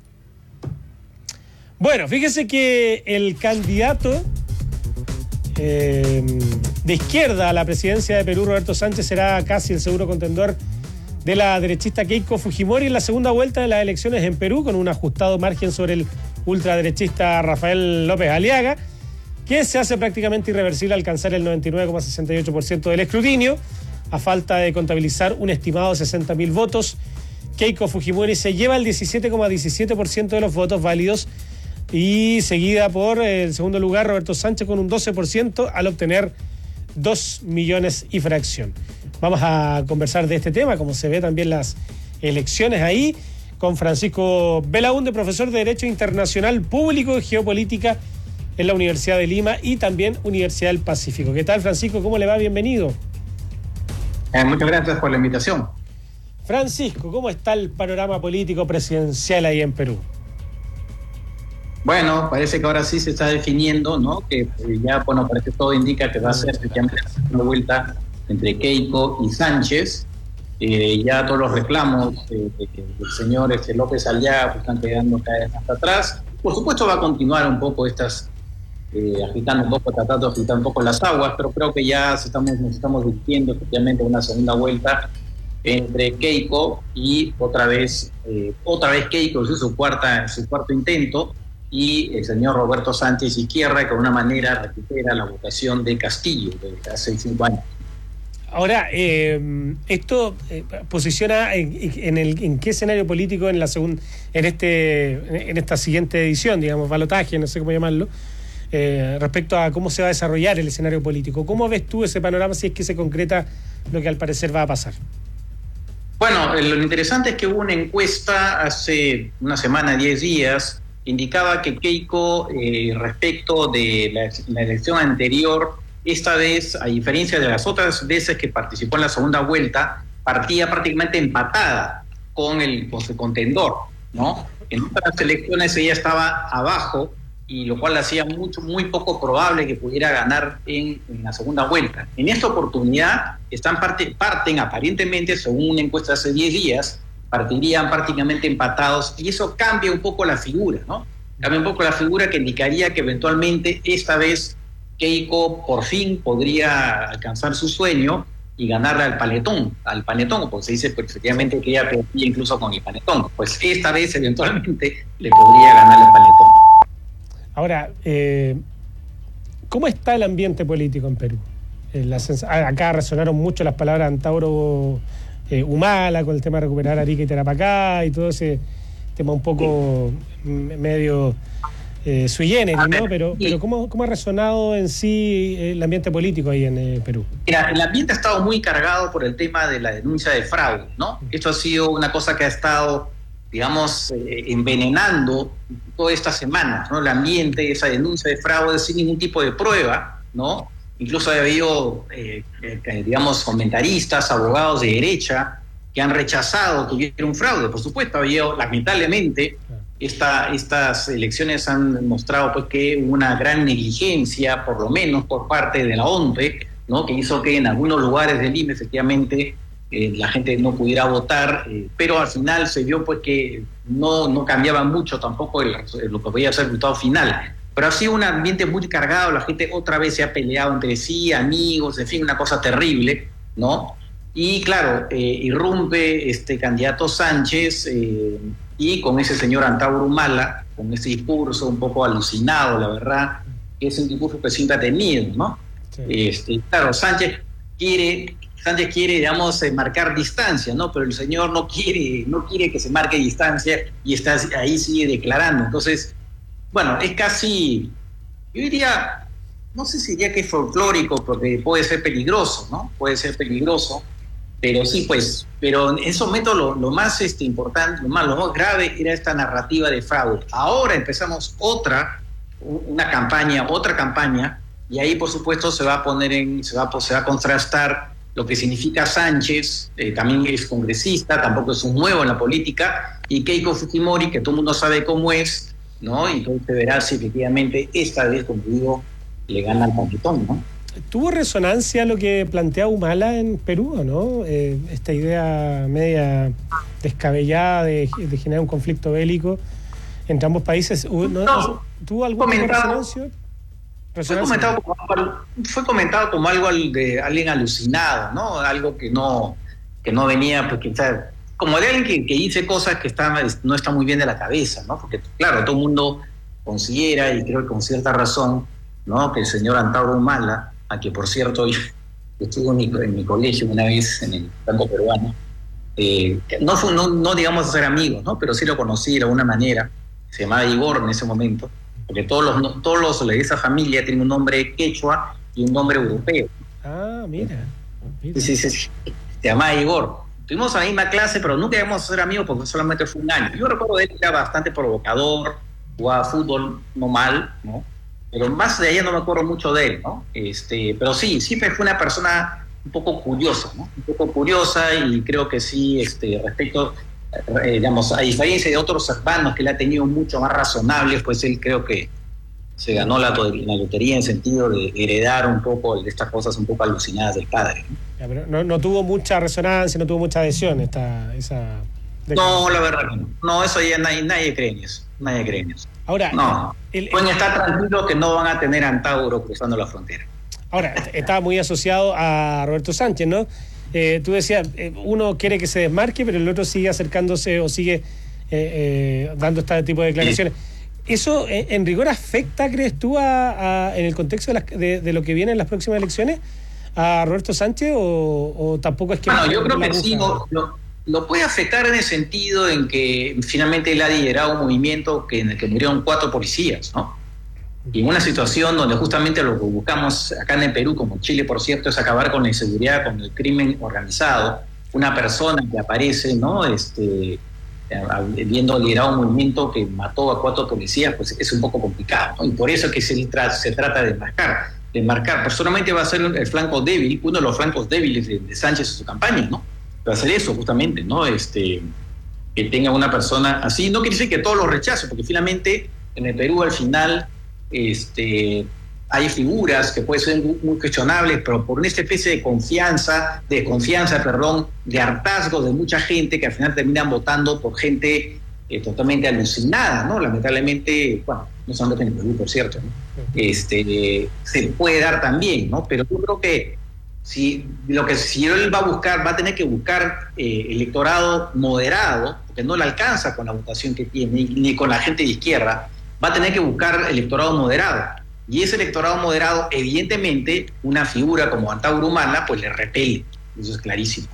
P: Bueno, fíjese que el candidato eh, de izquierda a la presidencia de Perú, Roberto Sánchez, será casi el seguro contendor de la derechista Keiko Fujimori en la segunda vuelta de las elecciones en Perú, con un ajustado margen sobre el ultraderechista Rafael López Aliaga, que se hace prácticamente irreversible al alcanzar el noventa y nueve coma sesenta y ocho por ciento del escrutinio, a falta de contabilizar un estimado de sesenta mil votos. Keiko Fujimori se lleva el diecisiete coma diecisiete por ciento de los votos válidos y seguida por el segundo lugar Roberto Sánchez con un doce por ciento al obtener dos millones y fracción. Vamos a conversar de este tema, como se ve también las elecciones ahí, con Francisco Belaúnde, profesor de Derecho Internacional Público y Geopolítica en la Universidad de Lima y también Universidad del Pacífico. ¿Qué tal, Francisco? ¿Cómo le va? Bienvenido.
E: Eh, muchas gracias por la invitación.
P: Francisco, ¿cómo está el panorama político presidencial ahí en Perú?
E: Bueno, parece que ahora sí se está definiendo, ¿no? Que eh, ya, bueno, parece que todo indica que va a ser efectivamente la segunda vuelta entre Keiko y Sánchez. Eh, ya todos los reclamos eh, del señor este, López Aliaga están quedando cada vez hasta atrás. Por supuesto va a continuar un poco estas, eh, agitando un poco, tratando de agitar un poco las aguas, pero creo que ya se estamos, nos estamos dirigiendo efectivamente a una segunda vuelta entre Keiko y otra vez, eh, otra vez Keiko, es su, cuarta, su cuarto intento, y el señor Roberto Sánchez Izquierda, que de una manera recupera la votación de Castillo de hace cinco años.
P: Ahora, eh, esto eh, posiciona en, en, el, en qué escenario político en la segunda, en este, en esta siguiente edición, digamos, balotaje, no sé cómo llamarlo, eh, respecto a cómo se va a desarrollar el escenario político. ¿Cómo ves tú ese panorama si es que se concreta lo que al parecer va a pasar?
E: Bueno, lo interesante es que hubo una encuesta hace una semana, diez días, indicaba que Keiko, eh, respecto de la, la elección anterior, esta vez, a diferencia de las otras veces que participó en la segunda vuelta, partía prácticamente empatada con el, con su contendor, ¿no? En otras elecciones ella estaba abajo, y lo cual hacía mucho, muy poco probable que pudiera ganar en, en la segunda vuelta. En esta oportunidad están parte, parten aparentemente, según una encuesta hace diez días, partirían prácticamente empatados, y eso cambia un poco la figura, ¿no? Cambia un poco la figura que indicaría que eventualmente esta vez Keiko por fin podría alcanzar su sueño y ganarle al panetón, al panetón, porque se dice pues, efectivamente que ella perdía incluso con el panetón. Pues esta vez eventualmente le podría ganar al panetón.
P: Ahora, eh, ¿cómo está el ambiente político en Perú? Eh, la sens- acá resonaron mucho las palabras de Antauro eh, Humala con el tema de recuperar Arica y Tarapacá y todo ese tema un poco m- medio eh, sui generis, ¿no? Pero, pero ¿cómo, ¿cómo ha resonado en sí el ambiente político ahí en eh, Perú?
E: Mira, el ambiente ha estado muy cargado por el tema de la denuncia de fraude, ¿no? Esto ha sido una cosa que ha estado, digamos, eh, envenenando todas estas semanas, ¿no? El ambiente, esa denuncia de fraude sin ningún tipo de prueba, ¿no? Incluso ha habido, eh, eh, digamos, comentaristas, abogados de derecha que han rechazado que hubiera un fraude. Por supuesto, ha habido, lamentablemente, esta, estas elecciones han mostrado pues, que hubo una gran negligencia, por lo menos por parte de la O N P E, ¿no? Que hizo que en algunos lugares del I M E, efectivamente, eh, la gente no pudiera votar, eh, pero al final se vio pues, que no, no cambiaba mucho tampoco el, lo que podía ser el resultado final. Pero ha sido un ambiente muy cargado, la gente otra vez se ha peleado entre sí, amigos, en fin, una cosa terrible, ¿no? Y claro, eh, irrumpe este candidato Sánchez eh, y con ese señor Antauro Humala, con ese discurso un poco alucinado, la verdad, que es un discurso que siempre ha tenido, ¿no? Sí. Este, claro, Sánchez quiere, Sánchez quiere, digamos, eh, marcar distancia, ¿no? Pero el señor no quiere, no quiere que se marque distancia y está ahí sigue declarando. Entonces, bueno, es casi, yo diría, no sé si diría que es folclórico, porque puede ser peligroso, ¿no? Puede ser peligroso, pero sí, pues, pero en ese momento lo, lo más este, importante, lo más, lo más grave era esta narrativa de fraude. Ahora empezamos otra, una campaña, otra campaña, y ahí, por supuesto, se va a poner en, se va, se va a contrastar lo que significa Sánchez, eh, también es congresista, tampoco es un nuevo en la política, y Keiko Fujimori, que todo el mundo sabe cómo es, ¿no? Y entonces se verá si efectivamente esta vez, como digo, le gana al panetón, ¿no?
P: ¿Tuvo resonancia lo que plantea Humala en Perú o no? Eh, esta idea media descabellada de, de generar un conflicto bélico entre ambos países. ¿No?
E: No,
P: ¿Tuvo algún tipo de resonancia?
E: Fue comentado, como, fue comentado como algo de alguien alucinado, ¿no? Algo que no, que no venía, porque, o sea, como de alguien que, que dice cosas que están, no está muy bien de la cabeza, ¿no? Porque, claro, todo el mundo considera, y creo que con cierta razón, ¿no? Que el señor Antauro Humala, a que por cierto yo estuve en mi, en mi colegio una vez en el campo peruano, eh, no, fue, no, no digamos ser amigos, ¿no? Pero sí lo conocí de alguna manera, se llamaba Igor en ese momento, porque todos los, todos los de esa familia tienen un nombre quechua y un nombre europeo.
P: Ah, mira. mira.
E: Sí, sí, sí, se llamaba Igor. Tuvimos la misma clase, pero nunca íbamos a ser amigos porque solamente fue un año. Yo recuerdo de él que era bastante provocador, jugaba fútbol, no mal, ¿no? Pero más de allá no me acuerdo mucho de él, ¿no? Este, pero sí, siempre fue una persona un poco curiosa, ¿no? Un poco curiosa, y creo que sí, este, respecto, eh, digamos, a diferencia de otros hermanos que le ha tenido mucho más razonables, pues él creo que se ganó la, la lotería en sentido de heredar un poco de estas cosas un poco alucinadas del padre, ¿no?
P: Ya, pero no, no tuvo mucha resonancia, no tuvo mucha adhesión esta, esa...
E: No, la verdad que no. No, eso ya nadie, nadie cree en eso. Nadie cree en eso.
P: Ahora,
E: no.
P: El, el,
E: pueden estar tranquilos que no van a tener Antauro cruzando la frontera.
P: Ahora, está muy asociado a Roberto Sánchez, ¿no? Eh, tú decías, eh, uno quiere que se desmarque, pero el otro sigue acercándose o sigue eh, eh, dando este tipo de declaraciones. Sí. ¿Eso eh, en rigor afecta, crees tú, a, a, en el contexto de, las, de, de lo que viene en las próximas elecciones? a Roberto Sánchez o, o tampoco es que...
E: Bueno, yo creo que sí, lo, lo, lo puede afectar en el sentido en que finalmente él ha liderado un movimiento que, en el que murieron cuatro policías, ¿no? Y en una situación donde justamente lo que buscamos acá en el Perú, como Chile, por cierto, es acabar con la inseguridad, con el crimen organizado. Una persona que aparece, ¿no? Este, viendo liderado un movimiento que mató a cuatro policías, pues es un poco complicado, ¿no? Y por eso es que se, tra- se trata de marcar, de marcar. Personalmente va a ser el flanco débil, uno de los flancos débiles de, de Sánchez en su campaña, ¿no? Va a ser eso justamente, ¿no? Este, que tenga una persona así. No quiere decir que todos lo rechacen, porque finalmente en el Perú al final este, hay figuras que pueden ser muy, muy cuestionables, pero por una especie de confianza, de desconfianza, perdón, de hartazgo de mucha gente que al final terminan votando por gente eh, totalmente alucinada, ¿no? Lamentablemente, bueno, no solamente en el Perú, por cierto, ¿no? Este, se puede dar también, ¿no? Pero yo creo que si lo que si él va a buscar, va a tener que buscar eh, electorado moderado, porque no le alcanza con la votación que tiene, ni, ni con la gente de izquierda, va a tener que buscar electorado moderado. Y ese electorado moderado, evidentemente, una figura como Antauro Humala, pues le repele. Eso es clarísimo.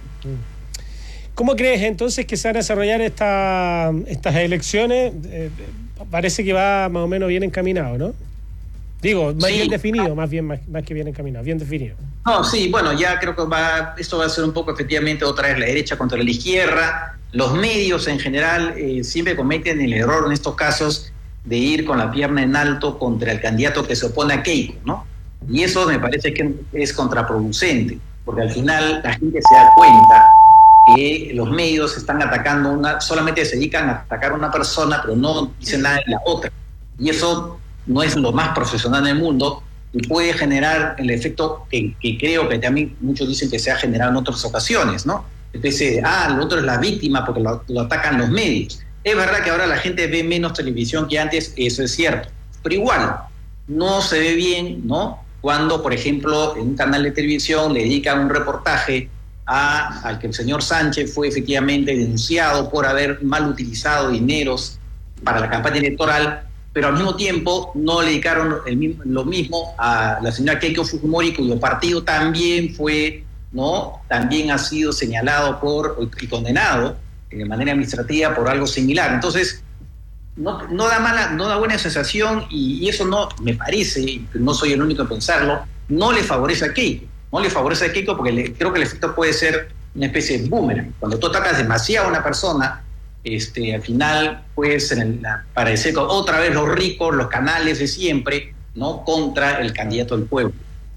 P: ¿Cómo crees entonces que se van a desarrollar esta, estas elecciones? Eh, parece que va más o menos bien encaminado, ¿no? Digo, más sí. bien definido, más bien más, más que bien encaminado, bien definido.
E: No, sí, bueno, ya creo que va, esto va a ser un poco efectivamente otra vez la derecha contra la izquierda. Los medios en general eh, siempre cometen el error en estos casos de ir con la pierna en alto contra el candidato que se opone a Keiko, ¿no? Y eso me parece que es contraproducente, porque al final la gente se da cuenta que los medios están atacando una, solamente se dedican a atacar a una persona, pero no dicen nada de la otra. Y eso no es lo más profesional del mundo y puede generar el efecto que, que creo que también muchos dicen que se ha generado en otras ocasiones, ¿no? Especie de, ah, el otro es la víctima porque lo, lo atacan los medios. Es verdad que ahora la gente ve menos televisión que antes, eso es cierto, pero igual no se ve bien, ¿no? Cuando, por ejemplo, en un canal de televisión le dedican un reportaje a, al que el señor Sánchez fue efectivamente denunciado por haber mal utilizado dineros para la campaña electoral, pero al mismo tiempo no le dedicaron el mismo, lo mismo a la señora Keiko Fujimori, cuyo partido también fue, ¿no? También ha sido señalado por y condenado de manera administrativa por algo similar. Entonces, no, no da mala, no da buena sensación y, y eso no, me parece, no soy el único en pensarlo, no le favorece a Keiko, no le favorece a Keiko porque le, creo que el efecto puede ser una especie de boomerang. Cuando tú atacas demasiado a una persona, este, al final puedes parecer otra vez los ricos, los canales de siempre, ¿no? Contra el candidato del pueblo.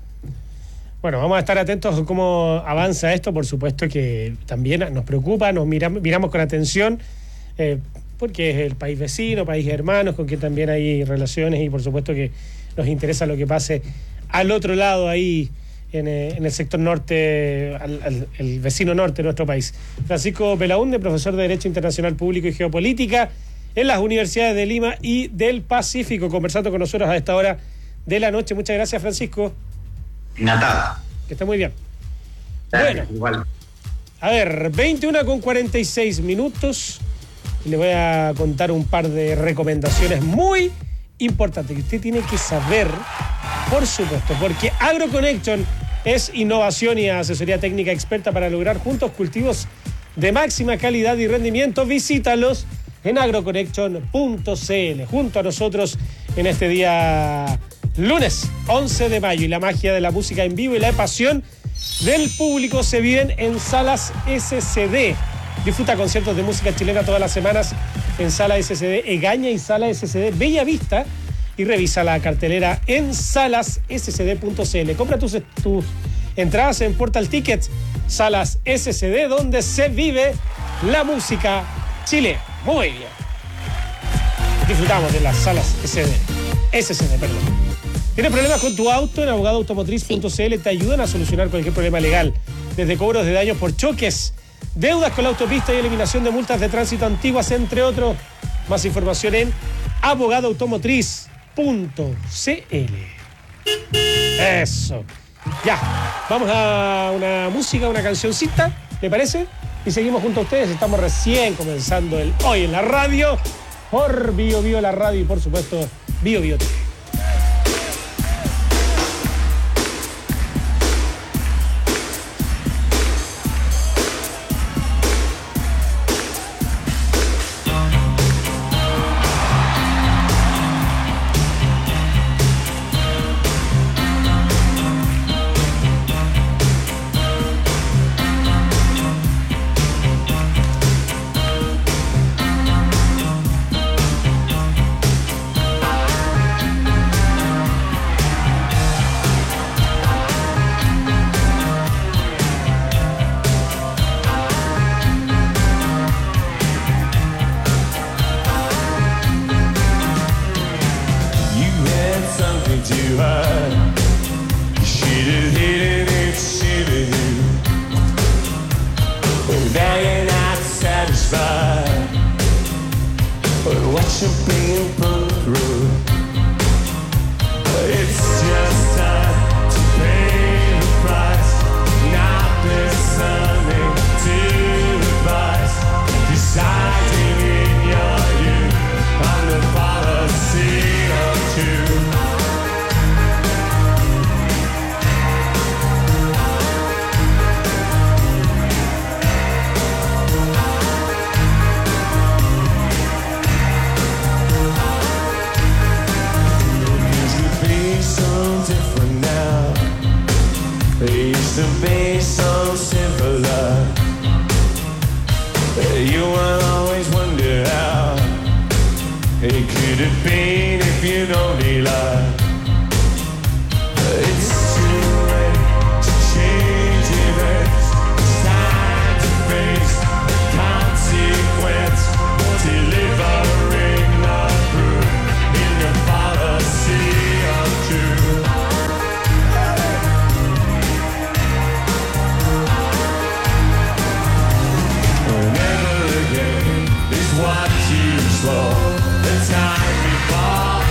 P: Bueno, vamos a estar atentos a cómo avanza esto, por supuesto que también nos preocupa, nos miramos, miramos con atención, eh, porque es el país vecino, país hermanos, con quien también hay relaciones y por supuesto que nos interesa lo que pase al otro lado ahí, en, eh, en el sector norte, al, al, el vecino norte de nuestro país. Francisco Belaúnde, profesor de Derecho Internacional Público y Geopolítica en las universidades de Lima y del Pacífico, conversando con nosotros a esta hora de la noche. Muchas gracias, Francisco.
E: Natada.
P: Que esté muy bien.
E: Bueno,
P: igual. A ver, veintiuno con cuarenta y seis minutos. Y le voy a contar un par de recomendaciones muy importantes que usted tiene que saber, por supuesto, porque AgroConnection es innovación y asesoría técnica experta para lograr juntos cultivos de máxima calidad y rendimiento. Visítalos en agroconnection punto c l. Junto a nosotros en este día lunes once de mayo, y la magia de la música en vivo y la pasión del público se viven en Salas S C D. Disfruta conciertos de música chilena todas las semanas en Sala S C D Egaña y Sala S C D Bella Vista, y revisa la cartelera en salas s c d punto c l. Compra tus, tus entradas en Portal Tickets. Salas S C D, donde se vive la música Chile. Muy bien. Disfrutamos de las Salas S C D. S C D, perdón. ¿Tienes problemas con tu auto? En abogado automotriz punto c l te ayudan a solucionar cualquier problema legal, desde cobros de daños por choques, deudas con la autopista y eliminación de multas de tránsito antiguas, entre otros. Más información en abogado automotriz punto c l. Eso. Ya, vamos a una música, una cancioncita, ¿te parece? Y seguimos junto a ustedes. Estamos recién comenzando el Hoy en la Radio por Bio Bio la Radio y por supuesto Bio Bio T V.
F: what you're being put through. It's just time to pay the price, not listening to advice, deciding in your youth on the policy of two. Different now. They used to be so similar. You will always wonder how it could have been if you'd only lied. It's too late to change events. It's time to face the consequence. Delivering the proof in the policy of truth. What you saw the time before.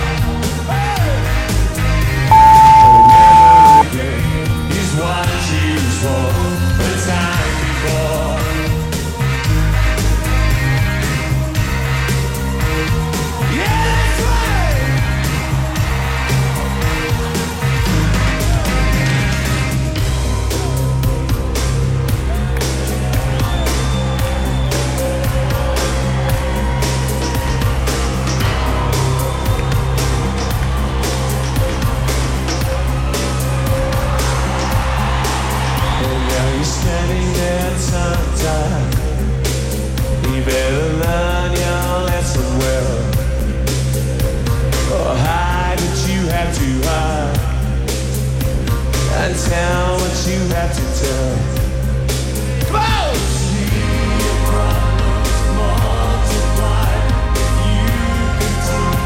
F: Never again is what you saw the time before. Yeah, that's right. Standing there tongue-tied, you better learn your lesson well. Or hide what you have to hide, and tell what you have to tell. Come on! See your problems multiply if you continue.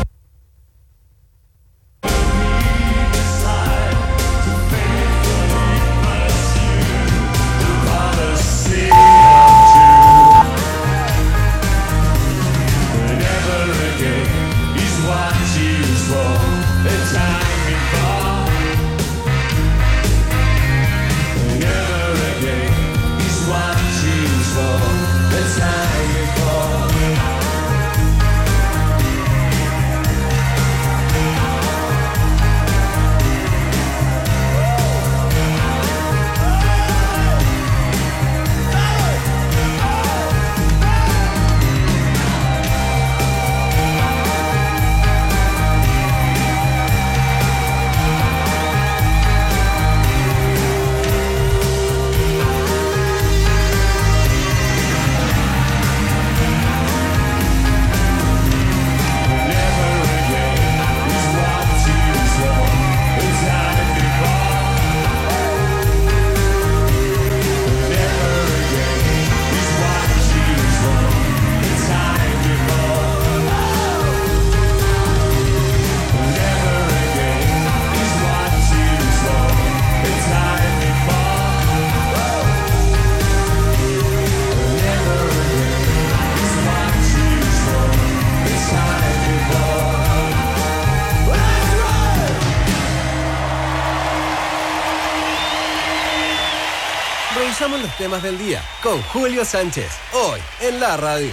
G: Revisamos los temas del día con Julio Sánchez, hoy en la radio.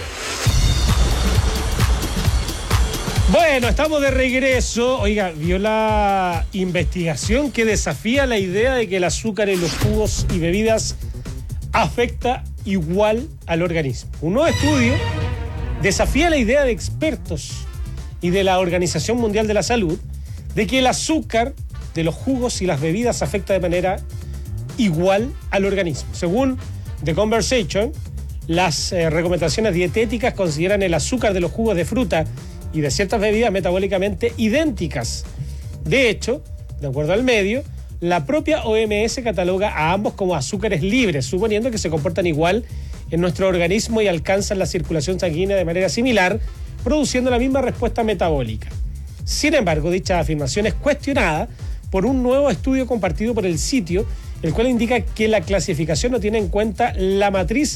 P: Bueno, estamos de regreso. Oiga, vio la investigación que desafía la idea de que el azúcar en los jugos y bebidas afecta igual al organismo. Un nuevo estudio desafía la idea de expertos y de la Organización Mundial de la Salud de que el azúcar de los jugos y las bebidas afecta de manera igual al organismo. Según The Conversation, las eh, recomendaciones dietéticas consideran el azúcar de los jugos de fruta y de ciertas bebidas metabólicamente idénticas. De hecho, de acuerdo al medio, la propia O M S cataloga a ambos como azúcares libres, suponiendo que se comportan igual en nuestro organismo y alcanzan la circulación sanguínea de manera similar, produciendo la misma respuesta metabólica. Sin embargo, dicha afirmación es cuestionada por un nuevo estudio compartido por el sitio, el cual indica que la clasificación no tiene en cuenta la matriz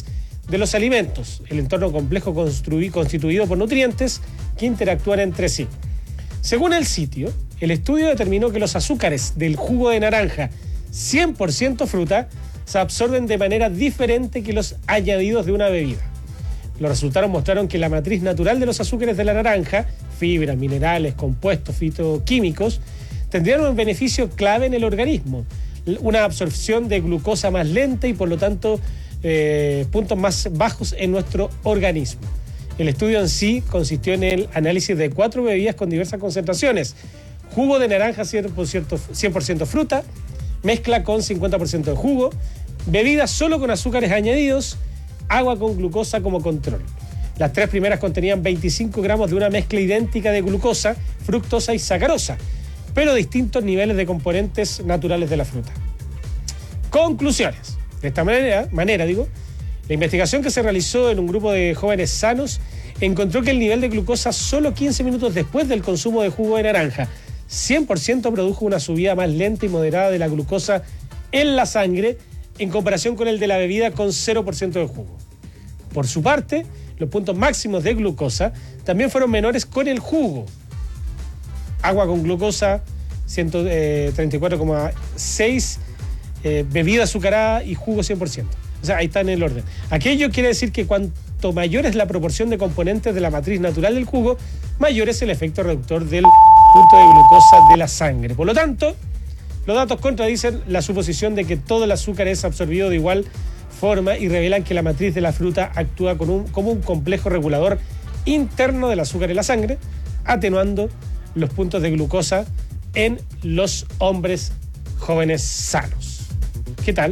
P: de los alimentos, el entorno complejo construi- constituido por nutrientes que interactúan entre sí. Según el sitio, el estudio determinó que los azúcares del jugo de naranja cien por ciento fruta se absorben de manera diferente que los añadidos de una bebida. Los resultados mostraron que la matriz natural de los azúcares de la naranja, fibras, minerales, compuestos fitoquímicos, tendrían un beneficio clave en el organismo, una absorción de glucosa más lenta y por lo tanto eh, puntos más bajos en nuestro organismo. El estudio en sí consistió en el análisis de cuatro bebidas con diversas concentraciones: jugo de naranja cien por ciento, cien por ciento fruta, mezcla con cincuenta por ciento de jugo, bebidas solo con azúcares añadidos, agua con glucosa como control. Las tres primeras contenían veinticinco gramos de una mezcla idéntica de glucosa, fructosa y sacarosa, pero distintos niveles de componentes naturales de la fruta. Conclusiones. De esta manera, manera digo, la investigación que se realizó en un grupo de jóvenes sanos encontró que el nivel de glucosa solo quince minutos después del consumo de jugo de naranja cien por ciento produjo una subida más lenta y moderada de la glucosa en la sangre en comparación con el de la bebida con cero por ciento de jugo. Por su parte, los puntos máximos de glucosa también fueron menores con el jugo. Agua con glucosa ciento treinta y cuatro coma seis, eh, bebida azucarada y jugo cien por ciento. O sea, ahí está en el orden. Aquello quiere decir que cuanto mayor es la proporción de componentes de la matriz natural del jugo, mayor es el efecto reductor del punto de glucosa de la sangre. Por lo tanto, los datos contradicen la suposición de que todo el azúcar es absorbido de igual forma y revelan que la matriz de la fruta actúa con un, como un complejo regulador interno del azúcar en la sangre, atenuando los puntos de glucosa en los hombres jóvenes sanos. ¿Qué tal?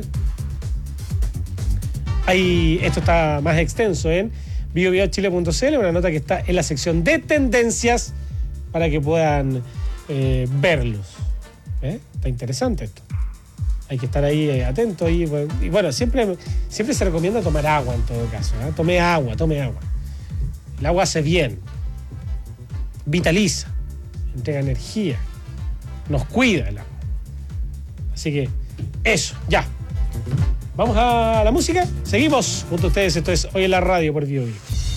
P: Ahí, esto está más extenso en bio bio chile punto c l, una nota que está en la sección de tendencias para que puedan eh, verlos. ¿Eh? Está interesante esto. Hay que estar ahí eh, atento. Y, y bueno, siempre, siempre se recomienda tomar agua en todo caso. ¿eh? Tome agua, tome agua. El agua hace bien, vitaliza, entrega energía, nos cuida el agua. Así que eso, ya. Vamos a la música. Seguimos junto a ustedes. Esto es Hoy en la Radio por Bio Bio.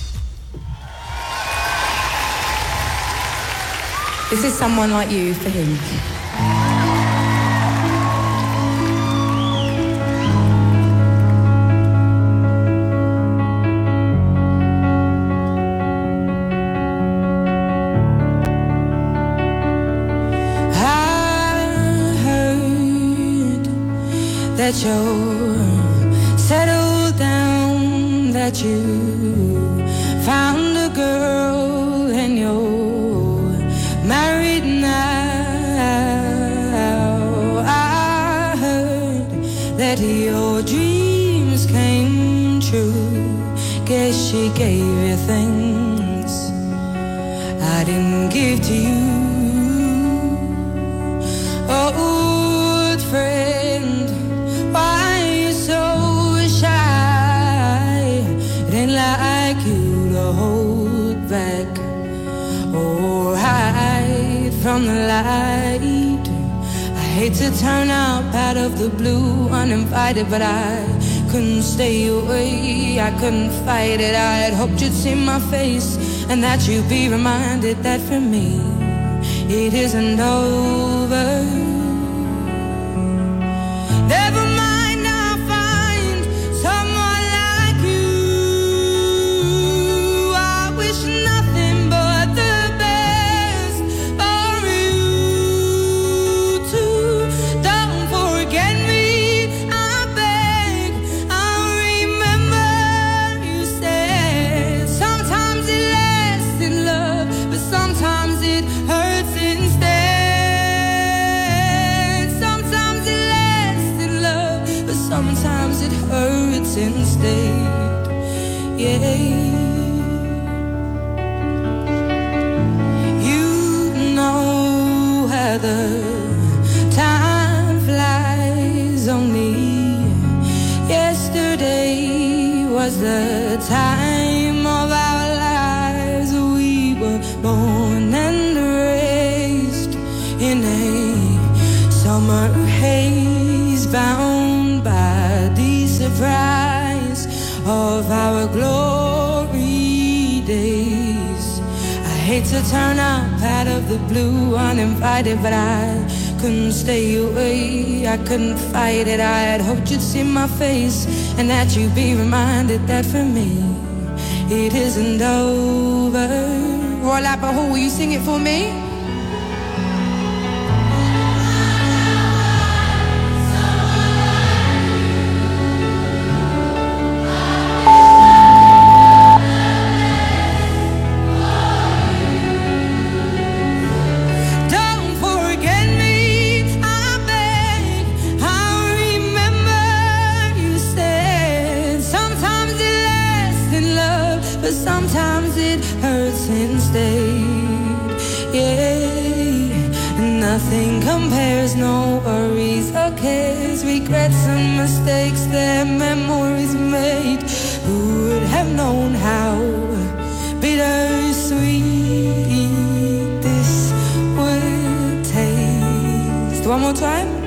D: This is Someone Like You for him.
X: That you're settled down, that you found a girl and you're married now. I heard that your dreams came true. Guess she gave you things I didn't give to you. Oh, old friend, why you so shy? It ain't like you to hold back or hide from the light. I hate to turn up out of the blue uninvited, but I couldn't stay away, I couldn't fight it. I had hoped you'd see my face and that you'd be reminded that for me it isn't over. Never mind, I'll find someone like you. I wish nothing but the best for you too. Don't forget me, I beg. I'll remember you said sometimes it lasts in love, but sometimes it hurts instead. Sometimes it lasts in love, but sometimes it hurts instead. Yeah. You know how the time flies. Only yesterday was the time of our lives. We were born and raised in a summer haze, bound by the surprise of our glory days. I hate to turn up out of the blue uninvited, but I couldn't stay away, I couldn't fight it. I had hoped you'd see my face and that you'd be reminded that for me it isn't over. Roy Lapahoo, will you sing it for me? Sometimes it hurts instead. Yeah, nothing compares, no worries or cares, regrets and mistakes that memories made. Who would have known how bittersweet this would taste? One more time.